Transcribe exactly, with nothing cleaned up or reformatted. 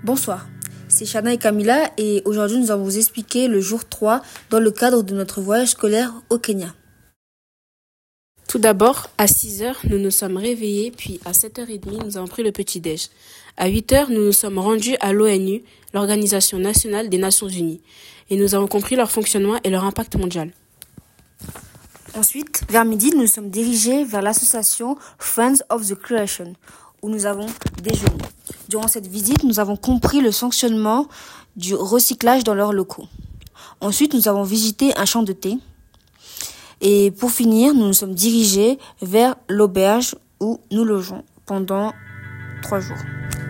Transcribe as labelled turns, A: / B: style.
A: Bonsoir, c'est Shana et Camilla et aujourd'hui nous allons vous expliquer le jour trois dans le cadre de notre voyage scolaire au Kenya.
B: Tout d'abord, à six heures, nous nous sommes réveillés, puis à sept heures trente, nous avons pris le petit-déj. À huit heures, nous nous sommes rendus à l'O N U, l'Organisation nationale des Nations unies, et nous avons compris leur fonctionnement et leur impact mondial.
A: Ensuite, vers midi, nous nous sommes dirigés vers l'association Friends of the Creation, où nous avons déjeuné. Durant cette visite, nous avons compris le fonctionnement du recyclage dans leurs locaux. Ensuite, nous avons visité un champ de thé. Et pour finir, nous nous sommes dirigés vers l'auberge où nous logeons pendant trois jours.